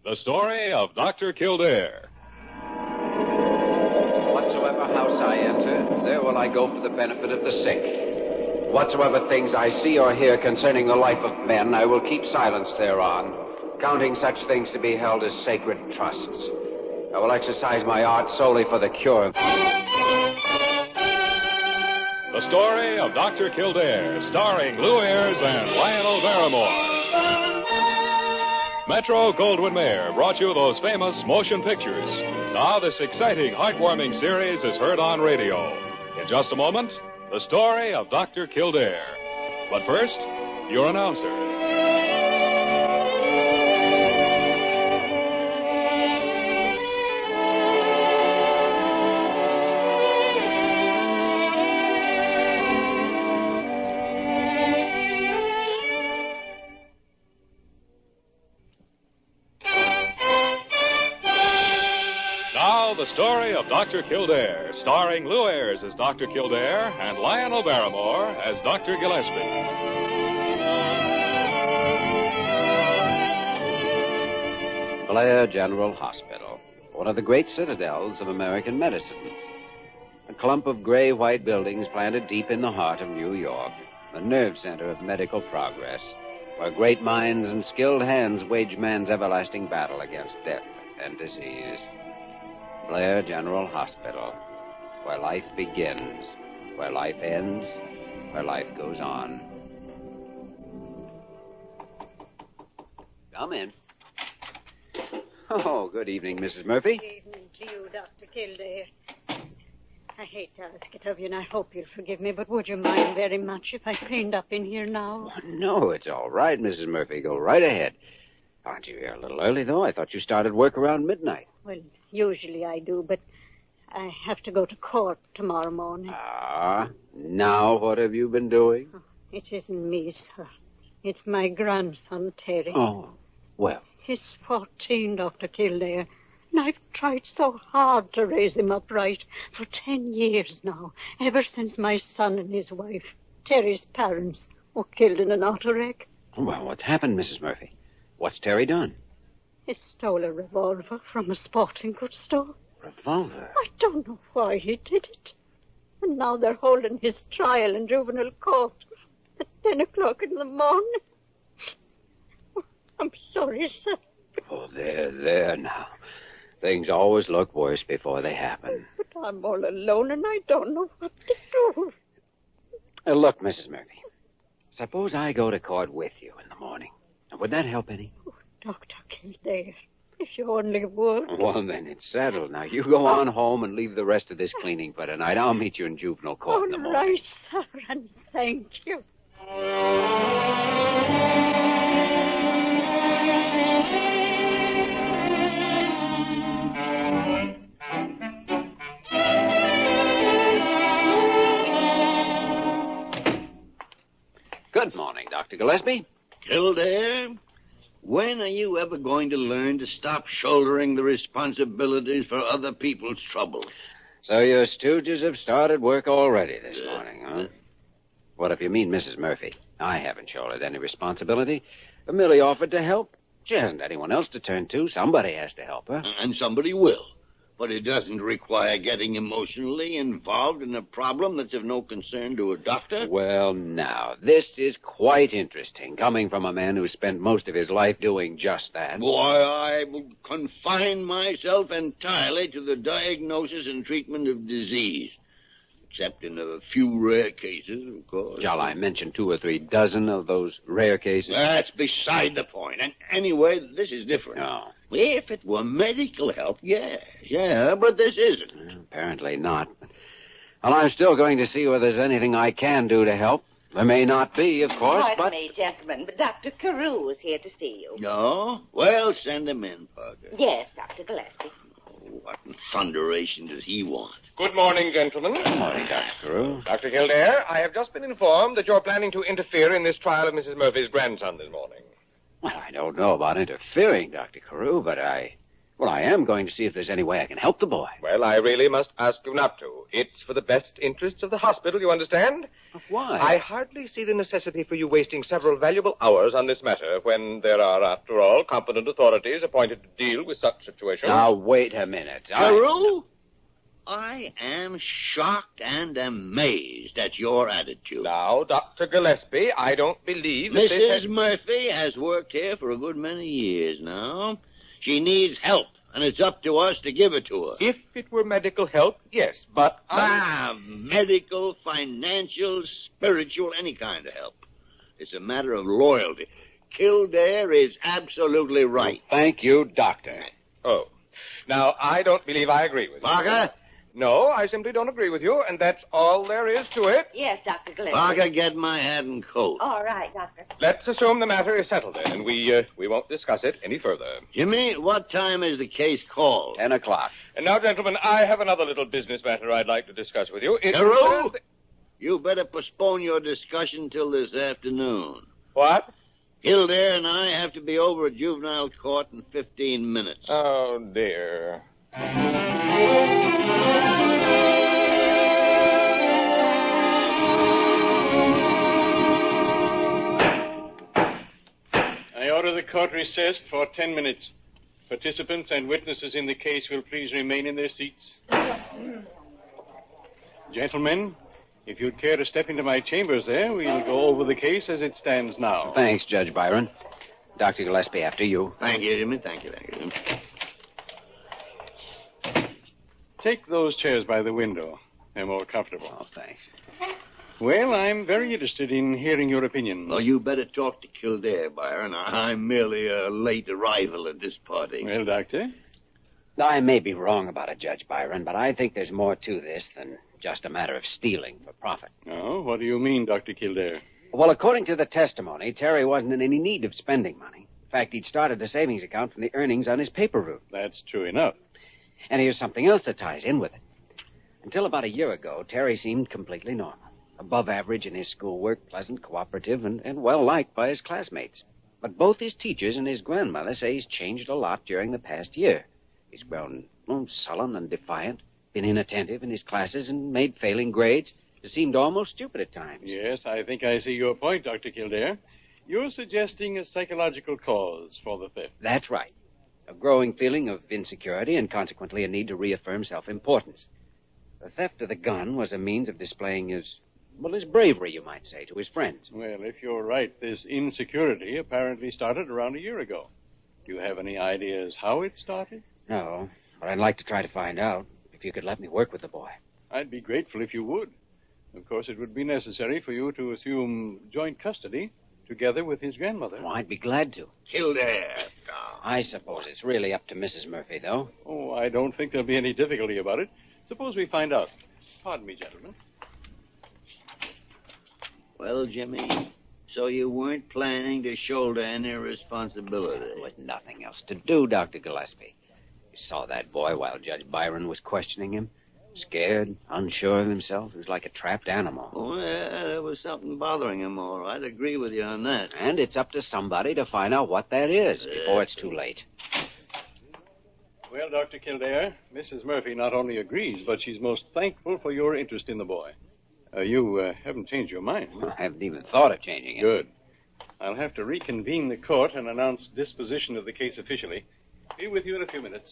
The story of Dr. Kildare. Whatsoever house I enter, there will I go for the benefit of the sick. Whatsoever things I see or hear concerning the life of men, I will keep silence thereon, counting such things to be held as sacred trusts. I will exercise my art solely for the cure. The story of Dr. Kildare, starring Lou Ayres and Lionel Barrymore. Metro-Goldwyn-Mayer brought you those famous motion pictures. Now this exciting, heartwarming series is heard on radio. In just a moment, the story of Dr. Kildare. But first, your announcer. The story of Dr. Kildare, starring Lou Ayres as Dr. Kildare and Lionel Barrymore as Dr. Gillespie. Blair General Hospital, one of the great citadels of American medicine. A clump of gray-white buildings planted deep in the heart of New York, the nerve center of medical progress, where great minds and skilled hands wage man's everlasting battle against death and disease. Blair General Hospital, where life begins, where life ends, where life goes on. Come in. Oh, good evening, Mrs. Murphy. Good evening to you, Dr. Kildare. I hate to ask it of you, and I hope you'll forgive me, but would you mind very much if I cleaned up in here now? Oh, no, it's all right, Mrs. Murphy. Go right ahead. Aren't you here a little early, though? I thought you started work around midnight. Well, usually I do, but I have to go to court tomorrow morning. Ah, now what have you been doing? Oh, it isn't me, sir. It's my grandson, Terry. Oh, well. He's 14, Dr. Kildare, and I've tried so hard to raise him up right for 10 years now, ever since my son and his wife, Terry's parents, were killed in an auto wreck. Well, what's happened, Mrs. Murphy? What's Terry done? He stole a revolver from a sporting goods store. Revolver? I don't know why he did it. And now they're holding his trial in juvenile court at 10 o'clock in the morning. Oh, I'm sorry, sir. Oh, there now. Things always look worse before they happen. But I'm all alone and I don't know what to do. Look, Mrs. Murphy, suppose I go to court with you in the morning. Would that help any? Oh, Dr. Kildare, if you only would. Well, then it's settled. Now, you go on home and leave the rest of this cleaning for tonight. I'll meet you in juvenile court in the morning. All right, sir, and thank you. Good morning, Dr. Gillespie. Kildare, when are you ever going to learn to stop shouldering the responsibilities for other people's troubles? So your stooges have started work already this morning, huh? What if you mean Mrs. Murphy? I haven't shouldered any responsibility. I merely offered to help. She hasn't anyone else to turn to. Somebody has to help her. And somebody will. But it doesn't require getting emotionally involved in a problem that's of no concern to a doctor. Well, now, this is quite interesting, coming from a man who spent most of his life doing just that. Why, I will confine myself entirely to the diagnosis and treatment of disease. Except in a few rare cases, of course. Shall I mention 2 or 3 dozen of those rare cases? That's beside the point. And anyway, this is different. No. If it were medical help, yeah, but this isn't. Well, apparently not. Well, I'm still going to see whether there's anything I can do to help. There may not be, of course, Pardon me, gentlemen, but Dr. Carew is here to see you. No? Well, send him in, Parker. Yes, Dr. Gillespie. Oh, what in thunderation does he want? Good morning, gentlemen. Good morning, Dr. Carew. Dr. Kildare, I have just been informed that you're planning to interfere in this trial of Mrs. Murphy's grandson this morning. Well, I don't know about interfering, Dr. Carew, but I Well, I am going to see if there's any way I can help the boy. Well, I really must ask you not to. It's for the best interests of the hospital, you understand? Why? I hardly see the necessity for you wasting several valuable hours on this matter when there are, after all, competent authorities appointed to deal with such situations. Now, wait a minute. Carew, I am shocked and amazed at your attitude. Now, Dr. Gillespie, I don't believe that Mrs. Murphy has worked here for a good many years now. She needs help, and it's up to us to give it to her. If it were medical help, yes, but... Medical, financial, spiritual, any kind of help. It's a matter of loyalty. Kildare is absolutely right. Well, thank you, Doctor. Oh. Now, I don't believe I agree with you. Parker? No, I simply don't agree with you, and that's all there is to it. Yes, Dr. Gillespie. Parker, get my hat and coat. All right, Doctor. Let's assume the matter is settled then, and we won't discuss it any further. Jimmy, what time is the case called? 10 o'clock. And now, gentlemen, I have another little business matter I'd like to discuss with you. Carew, you better postpone your discussion till this afternoon. What? Kildare and I have to be over at juvenile court in 15 minutes. Oh, dear. I order the court recessed for 10 minutes. Participants and witnesses in the case will please remain in their seats. Gentlemen, if you'd care to step into my chambers there, we'll go over the case as it stands now. Thanks, Judge Byron. Dr. Gillespie, after you. Thank you, Jimmy. Thank you. Take those chairs by the window. They're more comfortable. Oh, thanks. Well, I'm very interested in hearing your opinions. Well, you better talk to Kildare, Byron. I'm merely a late arrival at this party. Well, Doctor? I may be wrong about it, Judge Byron, but I think there's more to this than just a matter of stealing for profit. Oh, what do you mean, Dr. Kildare? Well, according to the testimony, Terry wasn't in any need of spending money. In fact, he'd started a savings account from the earnings on his paper route. That's true enough. And here's something else that ties in with it. Until about a year ago, Terry seemed completely normal. Above average in his schoolwork, pleasant, cooperative, and well-liked by his classmates. But both his teachers and his grandmother say he's changed a lot during the past year. He's grown sullen and defiant, been inattentive in his classes, and made failing grades. It seemed almost stupid at times. Yes, I think I see your point, Dr. Kildare. You're suggesting a psychological cause for the theft. That's right. A growing feeling of insecurity and consequently a need to reaffirm self-importance. The theft of the gun was a means of displaying his bravery, you might say, to his friends. Well, if you're right, this insecurity apparently started around a year ago. Do you have any ideas how it started? No, but I'd like to try to find out if you could let me work with the boy. I'd be grateful if you would. Of course, it would be necessary for you to assume joint custody together with his grandmother. Oh, I'd be glad to. Kildare. I suppose it's really up to Mrs. Murphy, though. Oh, I don't think there'll be any difficulty about it. Suppose we find out. Pardon me, gentlemen. Well, Jimmy, so you weren't planning to shoulder any responsibility? With nothing else to do, Dr. Gillespie. You saw that boy while Judge Byron was questioning him. Scared, unsure of himself. He was like a trapped animal. Oh, yeah, there was something bothering him, all right. I agree with you on that. And it's up to somebody to find out what that is before it's too late. Well, Dr. Kildare, Mrs. Murphy not only agrees, but she's most thankful for your interest in the boy. You haven't changed your mind. I haven't even thought of changing it. Good. I'll have to reconvene the court and announce disposition of the case officially. Be with you in a few minutes.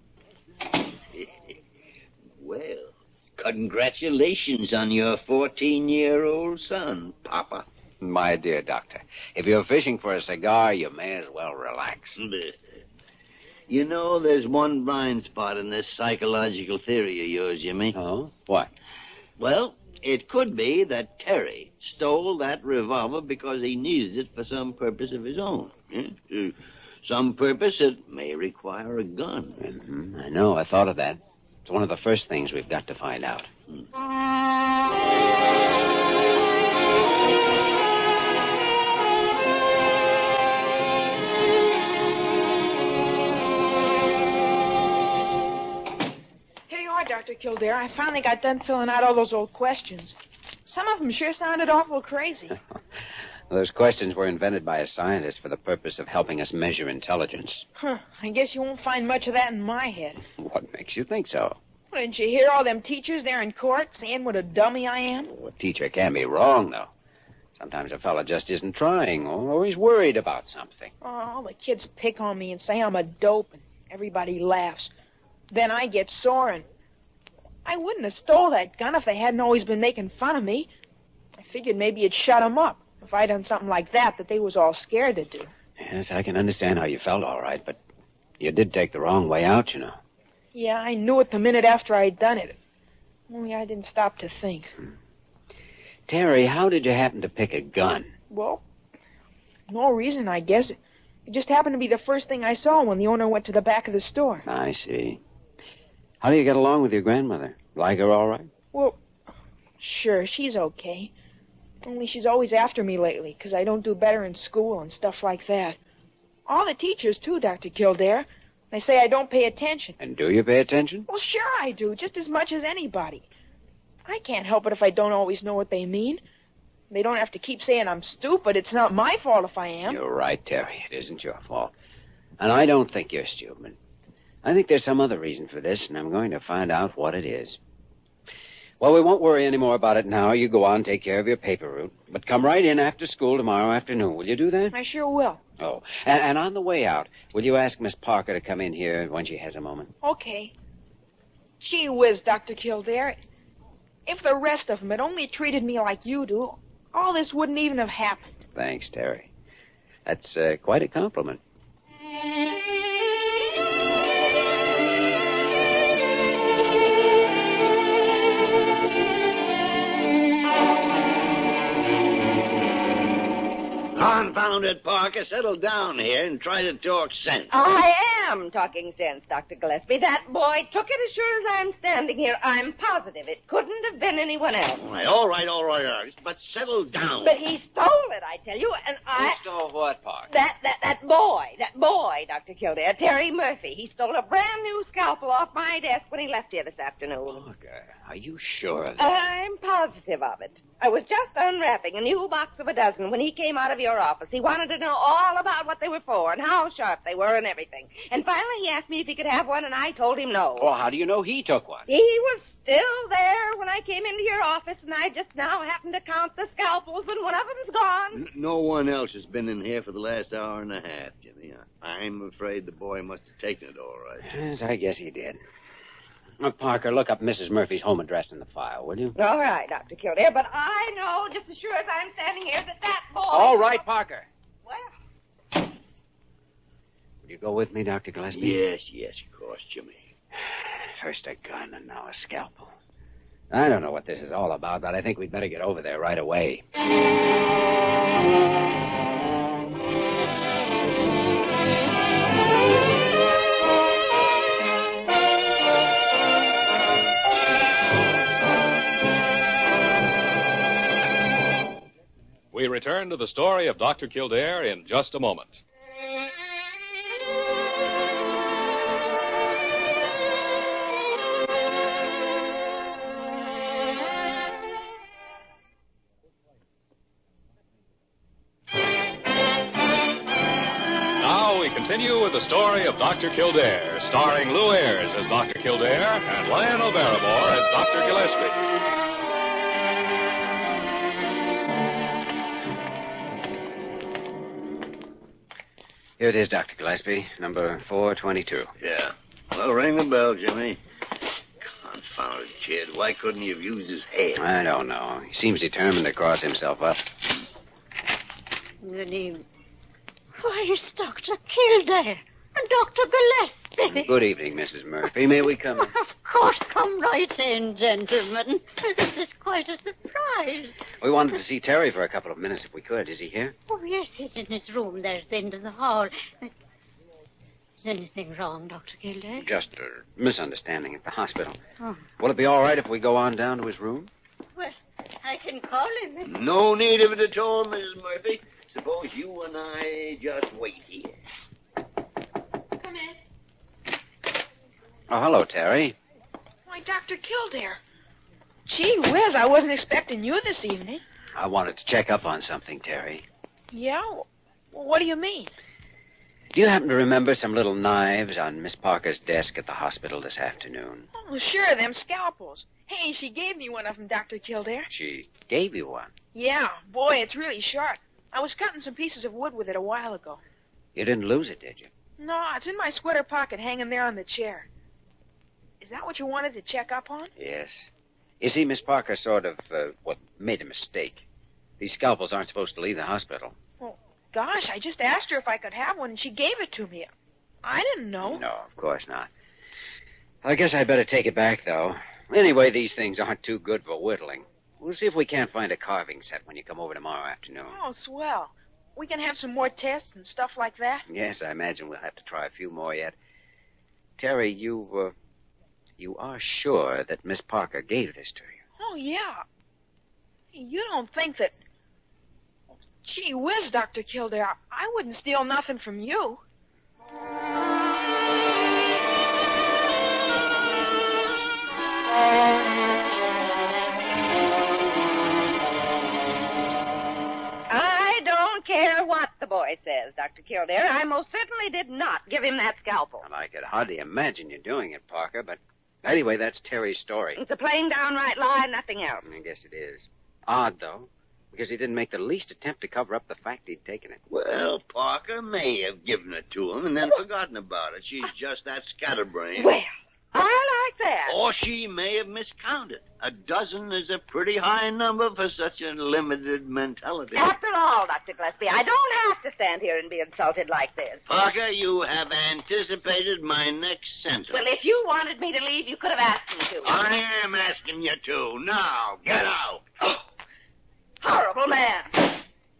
Well, congratulations on your 14-year-old son, Papa. My dear doctor, if you're fishing for a cigar, you may as well relax. You know, there's one blind spot in this psychological theory of yours, Jimmy. Oh? What? Well, it could be that Terry stole that revolver because he needed it for some purpose of his own. Some purpose that may require a gun. Mm-hmm. I know. I thought of that. It's one of the first things we've got to find out. Here you are, Dr. Kildare. I finally got done filling out all those old questions. Some of them sure sounded awful crazy. Those questions were invented by a scientist for the purpose of helping us measure intelligence. Huh. I guess you won't find much of that in my head. What makes you think so? Well, didn't you hear all them teachers there in court saying what a dummy I am? Well, a teacher can be wrong, though. Sometimes a fella just isn't trying, or he's worried about something. Oh, all the kids pick on me and say I'm a dope, and everybody laughs. Then I get sore, and I wouldn't have stole that gun if they hadn't always been making fun of me. I figured maybe it'd shut them up if I'd done something like that they was all scared to do. Yes, I can understand how you felt, all right, but you did take the wrong way out, you know. Yeah, I knew it the minute after I'd done it. Only I didn't stop to think. Terry, how did you happen to pick a gun? Well, no reason, I guess. It just happened to be the first thing I saw when the owner went to the back of the store. I see. How do you get along with your grandmother? Like her all right? Well, sure, she's okay. Only she's always after me lately, 'cause I don't do better in school and stuff like that. All the teachers, too, Dr. Kildare. They say I don't pay attention. And do you pay attention? Well, sure I do, just as much as anybody. I can't help it if I don't always know what they mean. They don't have to keep saying I'm stupid. It's not my fault if I am. You're right, Terry. It isn't your fault. And I don't think you're stupid. I think there's some other reason for this, and I'm going to find out what it is. Well, we won't worry any more about it now. You go on and take care of your paper route. But come right in after school tomorrow afternoon. Will you do that? I sure will. Oh, and on the way out, will you ask Miss Parker to come in here when she has a moment? Okay. Gee whiz, Dr. Kildare. If the rest of them had only treated me like you do, all this wouldn't even have happened. Thanks, Terry. That's quite a compliment. Confound it, Parker. Settle down here and try to talk sense. I am talking sense, Dr. Gillespie. That boy took it as sure as I'm standing here. I'm positive it couldn't have been anyone else. All right. But settle down. But he stole it, I tell you, and I... Who stole what, Parker? That boy, Dr. Kildare, Terry Murphy. He stole a brand new scalpel off my desk when he left here this afternoon. Parker, are you sure of that? I'm positive of it. I was just unwrapping a new box of a dozen when he came out of your office. He wanted to know all about what they were for and how sharp they were and everything. And finally he asked me if he could have one, and I told him no. Well, how do you know he took one? He was still there when I came into your office, and I just now happened to count the scalpels, and one of them's gone. No one else has been in here for the last hour and a half, Jimmy. I'm afraid the boy must have taken it all right. Yes, I guess he did. Parker, look up Mrs. Murphy's home address in the file, will you? All right, Dr. Kildare, but I know just as sure as I'm standing here that boy... All right, Parker. Well... Will you go with me, Dr. Gillespie? Yes, of course, Jimmy. First a gun and now a scalpel. I don't know what this is all about, but I think we'd better get over there right away. We return to the story of Dr. Kildare in just a moment. Now we continue with the story of Dr. Kildare, starring Lou Ayres as Dr. Kildare and Lionel Barrymore as Dr. Gillespie. Here it is, Dr. Gillespie, number 422. Yeah. Well, ring the bell, Jimmy. Confounded kid. Why couldn't he have used his head? I don't know. He seems determined to cross himself up. Good evening. Why, it's Dr. Kildare and Dr. Gillespie. Good evening, Mrs. Murphy. May we come in? Of course, come right in, gentlemen. This is quite a surprise. We wanted to see Terry for a couple of minutes if we could. Is he here? Oh, yes, he's in his room there at the end of the hall. Is anything wrong, Dr. Kildare? Just a misunderstanding at the hospital. Oh. Will it be all right if we go on down to his room? Well, I can call him. No need of it at all, Mrs. Murphy. Suppose you and I just wait here. Come in. Oh, hello, Terry. Why, Dr. Kildare. Gee whiz, I wasn't expecting you this evening. I wanted to check up on something, Terry. Yeah? Well, what do you mean? Do you happen to remember some little knives on Miss Parker's desk at the hospital this afternoon? Oh, sure, them scalpels. Hey, she gave me one of them, Dr. Kildare. She gave you one? Yeah, boy, it's really sharp. I was cutting some pieces of wood with it a while ago. You didn't lose it, did you? No, it's in my sweater pocket hanging there on the chair. Is that what you wanted to check up on? Yes. You see, Miss Parker sort of, made a mistake. These scalpels aren't supposed to leave the hospital. Well, gosh, I just asked her if I could have one, and she gave it to me. I didn't know. No, of course not. I guess I'd better take it back, though. Anyway, these things aren't too good for whittling. We'll see if we can't find a carving set when you come over tomorrow afternoon. Oh, swell. We can have some more tests and stuff like that? Yes, I imagine we'll have to try a few more yet. Terry, you are sure that Miss Parker gave this to you? Oh, yeah. You don't think that... Gee whiz, Dr. Kildare, I wouldn't steal nothing from you. I don't care what the boy says, Dr. Kildare. I most certainly did not give him that scalpel. Well, I could hardly imagine you doing it, Parker, but anyway, that's Terry's story. It's a plain downright lie, nothing else. I guess it is. Odd, though, because he didn't make the least attempt to cover up the fact he'd taken it. Well, Parker may have given it to him and then forgotten about it. She's just that scatterbrained. Well, I like that. Or she may have miscounted. A dozen is a pretty high number for such a limited mentality. After all, Dr. Gillespie, I don't have to stand here and be insulted like this. Parker, you have anticipated my next sentence. Well, if you wanted me to leave, you could have asked me to. I am asking you to. Now, get out. Horrible man.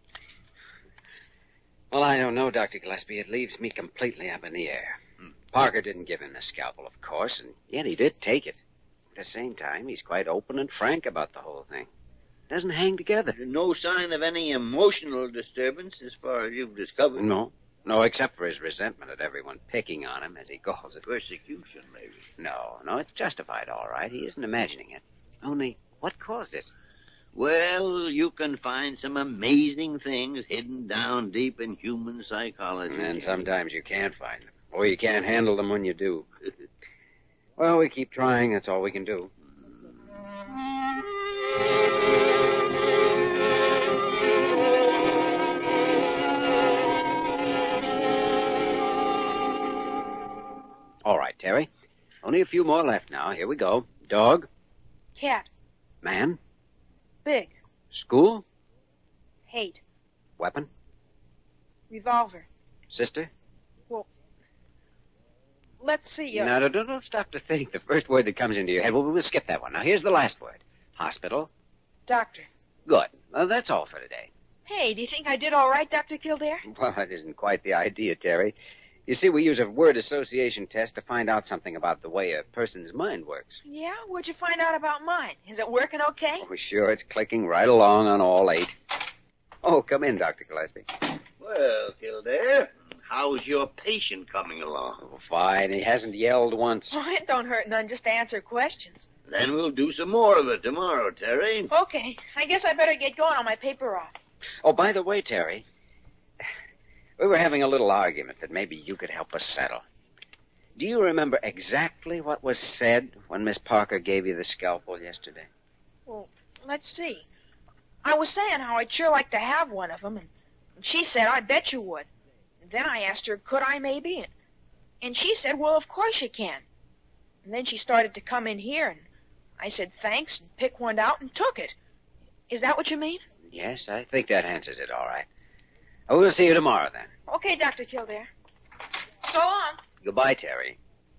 Well, I don't know, Dr. Gillespie. It leaves me completely up in the air. Parker didn't give him the scalpel, of course, and yet he did take it. At the same time, he's quite open and frank about the whole thing. Doesn't hang together. No sign of any emotional disturbance as far as you've discovered? No, except for his resentment at everyone picking on him, as he calls it. Persecution, maybe. No, it's justified, all right. He isn't imagining it. Only, what caused it? Well, you can find some amazing things hidden down deep in human psychology. And sometimes you can't find them. Or you can't handle them when you do. Well, we keep trying. That's all we can do. All right, Terry. Only a few more left now. Here we go. Dog. Cat. Man. Big. School. Hate. Weapon. Revolver. Sister. Let's see. No, don't stop to think. The first word that comes into your head, we'll skip that one. Now, here's the last word. Hospital. Doctor. Good. Well, that's all for today. Hey, do you think I did all right, Dr. Kildare? Well, that isn't quite the idea, Terry. You see, we use a word association test to find out something about the way a person's mind works. Yeah? What'd you find out about mine? Is it working okay? Oh, sure. It's clicking right along on all 8. Oh, come in, Dr. Gillespie. Well, Kildare, how's your patient coming along? Oh, fine. He hasn't yelled once. Oh, it don't hurt none just to answer questions. Then we'll do some more of it tomorrow, Terry. Okay. I guess I better get going on my paper route. Oh, by the way, Terry, we were having a little argument that maybe you could help us settle. Do you remember exactly what was said when Miss Parker gave you the scalpel yesterday? Well, let's see. I was saying how I'd sure like to have one of them, and she said, I bet you would. And then I asked her, could I maybe? And she said, well, of course you can. And then she started to come in here, and I said thanks and picked one out and took it. Is that what you mean? Yes, I think that answers it all right. We'll see you tomorrow, then. Okay, Dr. Kildare. So long. Goodbye, Terry.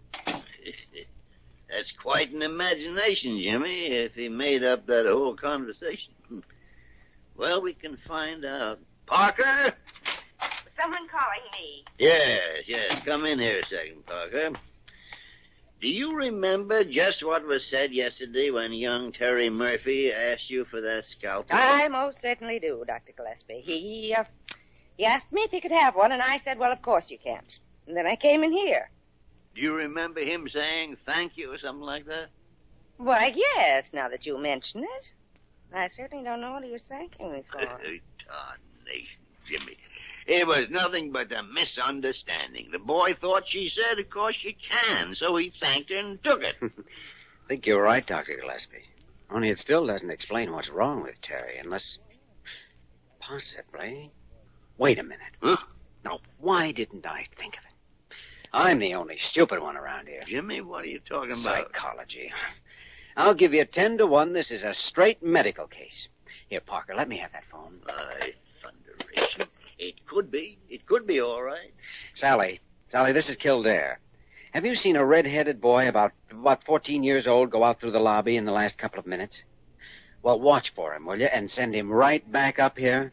That's quite an imagination, Jimmy, if he made up that whole conversation. Well, we can find out. Parker? Someone calling me. Yes. Come in here a second, Parker. Do you remember just what was said yesterday when young Terry Murphy asked you for that scalpel? I most certainly do, Dr. Gillespie. He asked me if he could have one, and I said, well, of course you can't. And then I came in here. Do you remember him saying thank you or something like that? Why, yes, now that you mention it. I certainly don't know what he was thanking me for. Tarnation. Jimmy. It was nothing but a misunderstanding. The boy thought she said, of course you can, so he thanked her and took it. I think you're right, Dr. Gillespie. Only it still doesn't explain what's wrong with Terry, unless... Possibly... Wait a minute. Huh? Now, why didn't I think of it? I'm the only stupid one around here. Jimmy, what are you talking about? Psychology. I'll give you 10-1. This is a straight medical case. Here, Parker, let me have that phone. Thunderation. It could be. It could be all right. Sally, this is Kildare. Have you seen a red-headed boy about 14 years old go out through the lobby in the last couple of minutes? Well, watch for him, will you, and send him right back up here?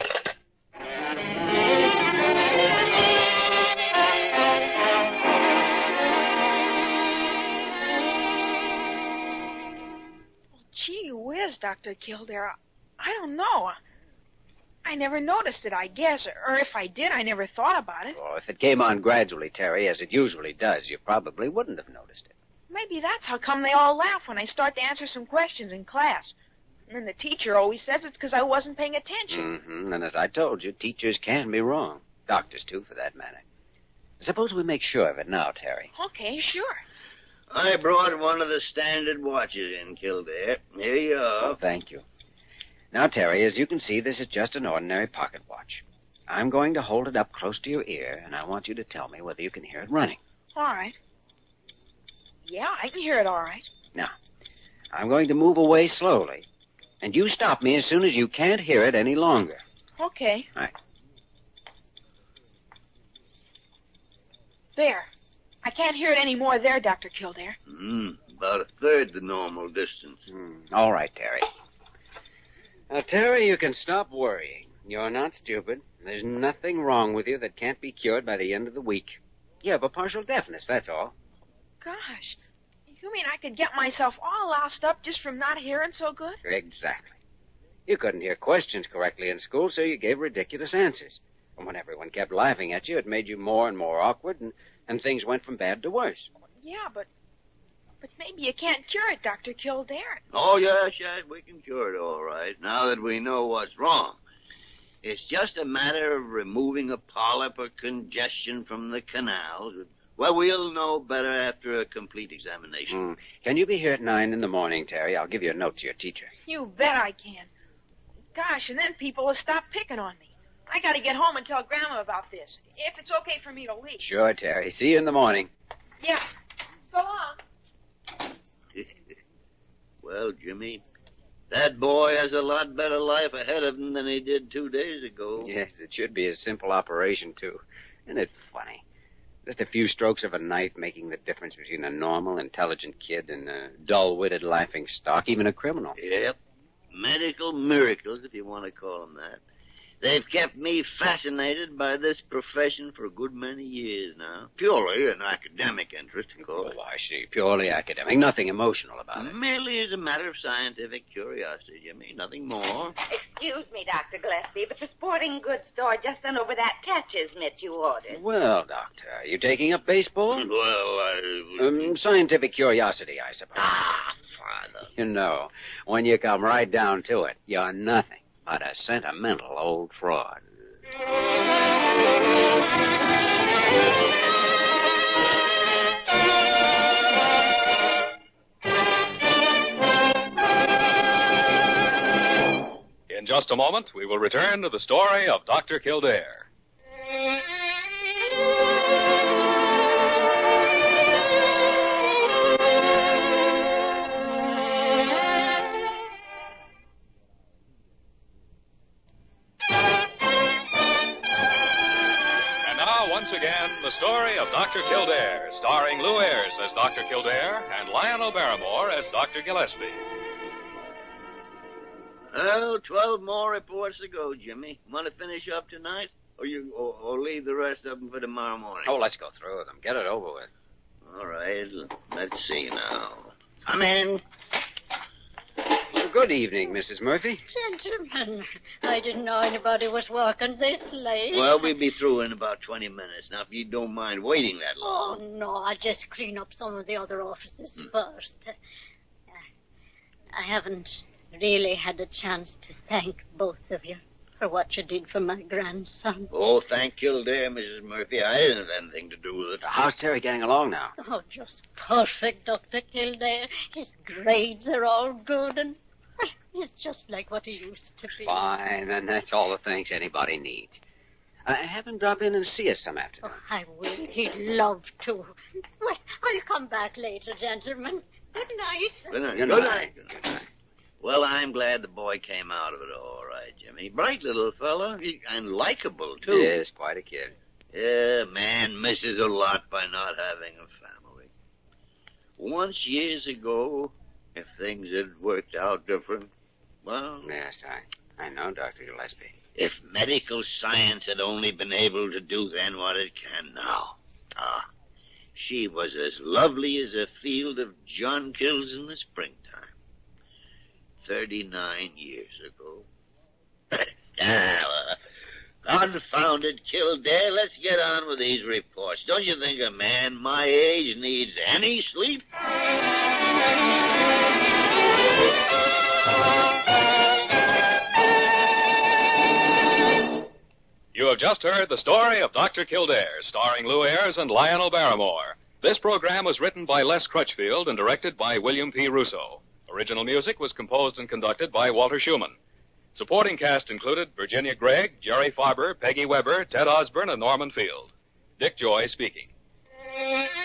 Gee whiz, Dr. Kildare. I don't know. I never noticed it, I guess. Or if I did, I never thought about it. Oh, if it came on gradually, Terry, as it usually does, you probably wouldn't have noticed it. Maybe that's how come they all laugh when I start to answer some questions in class. And then the teacher always says it's because I wasn't paying attention. Mm-hmm. And as I told you, teachers can be wrong. Doctors, too, for that matter. Suppose we make sure of it now, Terry. Okay, sure. I brought one of the standard watches in, Kildare. Here you are. Oh, thank you. Now, Terry, as you can see, this is just an ordinary pocket watch. I'm going to hold it up close to your ear, and I want you to tell me whether you can hear it running. All right. Yeah, I can hear it all right. Now, I'm going to move away slowly, and you stop me as soon as you can't hear it any longer. Okay. All right. There. I can't hear it any more there, Dr. Kildare. About a third the normal distance. All right, Terry. Now, Terry, you can stop worrying. You're not stupid. There's nothing wrong with you that can't be cured by the end of the week. You have a partial deafness, that's all. Gosh. You mean I could get myself all loused up just from not hearing so good? Exactly. You couldn't hear questions correctly in school, so you gave ridiculous answers. And when everyone kept laughing at you, it made you more and more awkward, and things went from bad to worse. Yeah, but maybe you can't cure it, Dr. Kildare. Oh, yes, we can cure it all right, now that we know what's wrong. It's just a matter of removing a polyp or congestion from the canals. Well, we'll know better after a complete examination. Can you be here at 9 in the morning, Terry? I'll give you a note to your teacher. You bet I can. Gosh, and then people will stop picking on me. I got to get home and tell Grandma about this, if it's okay for me to leave. Sure, Terry. See you in the morning. Yeah. So long. Well, Jimmy, that boy has a lot better life ahead of him than he did 2 days ago. Yes, it should be a simple operation, too. Isn't it funny? Just a few strokes of a knife making the difference between a normal, intelligent kid and a dull-witted laughing stock, even a criminal. Yep. Medical miracles, if you want to call them that. They've kept me fascinated by this profession for a good many years now. Purely an academic interest, of course. Oh, I see. Purely academic. Nothing emotional about it. Merely as a matter of scientific curiosity, Jimmy. Nothing more. Excuse me, Dr. Gillespie, but the sporting goods store just sent over that catcher's mitt you ordered. Well, Doctor, are you taking up baseball? Well, scientific curiosity, I suppose. Father. You know, when you come right down to it, you're nothing but a sentimental old fraud. In just a moment, we will return to the story of Dr. Kildare. Once again, the story of Dr. Kildare, starring Lou Ayres as Dr. Kildare and Lionel Barrymore as Dr. Gillespie. Well, 12 more reports to go, Jimmy. Want to finish up tonight? Or leave the rest of them for tomorrow morning? Oh, let's go through them. Get it over with. All right. Let's see now. Come in. Good evening, Mrs. Murphy. Gentlemen, I didn't know anybody was working this late. Well, we'll be through in about 20 minutes. Now, if you don't mind waiting that long. Oh, no, I'll just clean up some of the other offices first. I haven't really had a chance to thank both of you. for what you did for my grandson. Oh, thank Kildare, Mrs. Murphy. I didn't have anything to do with it. How's Terry getting along now? Oh, just perfect, Dr. Kildare. His grades are all good, and well, he's just like what he used to be. Fine, and that's all the thanks anybody needs. Have him drop in and see us some afternoon. Oh, I will. He'd love to. Well, I'll come back later, gentlemen. Good night. Good night. Good night. Good night. Well, I'm glad the boy came out of it all right, Jimmy. Bright little fellow, and likable, too. Yes, quite a kid. Yeah, man misses a lot by not having a family. Once, years ago, if things had worked out different, well... Yes, I know, Dr. Gillespie. If medical science had only been able to do then what it can now. She was as lovely as a field of jonquils in the springtime. 39 years ago. Confounded Kildare, let's get on with these reports. Don't you think a man my age needs any sleep? You have just heard the story of Dr. Kildare, starring Lou Ayres and Lionel Barrymore. This program was written by Les Crutchfield and directed by William P. Russo. Original music was composed and conducted by Walter Schumann. Supporting cast included Virginia Gregg, Jerry Farber, Peggy Weber, Ted Osborne, and Norman Field. Dick Joy speaking.